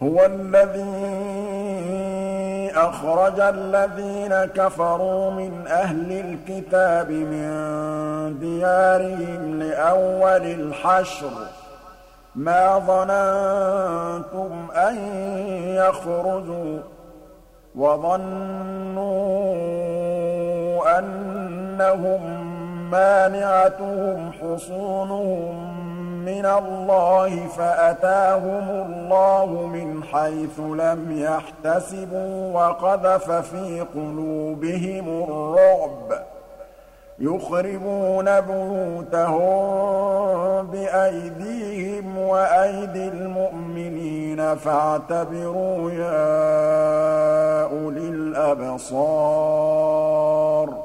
هُوَ الَّذِي أَخْرَجَ الَّذِينَ كَفَرُوا مِنْ أَهْلِ الْكِتَابِ مِن دِيَارِهِمْ لِأَوَّلِ الْحَشْرِ مَا ظَنَنتُمْ أَن يَخْرُجُوا وَظَنُّوا أَنَّهُم مَّانِعَتُهُمْ حُصُونُهُم مِّنَ اللَّهِ فَأَتَاهُمُ اللَّهُ مِنْ حَيْثُ لَمْ يَحْتَسِبُوا وَقَذَفَ فِي قُلُوبِهِمُ الرُّعْبَ يُخْرِبُونَ بُيُوتَهُم بِأَيْدِيهِمْ وَأَيْدِي الْمُؤْمِنِينَ فَاعْتَبِرُوا يَا أُولِي الْأَبْصَارِ